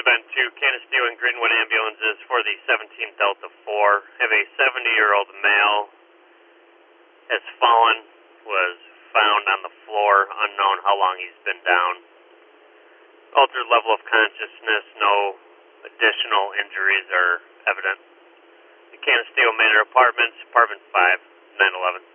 been two Canisteo and Greenwood ambulances for the 17 Delta 4. Have a 70-year-old male has fallen, was found on the floor, unknown how long he's been down. Altered level of consciousness, no additional injuries are evident. The Canisteo Manor Apartments, Apartment 5, 911.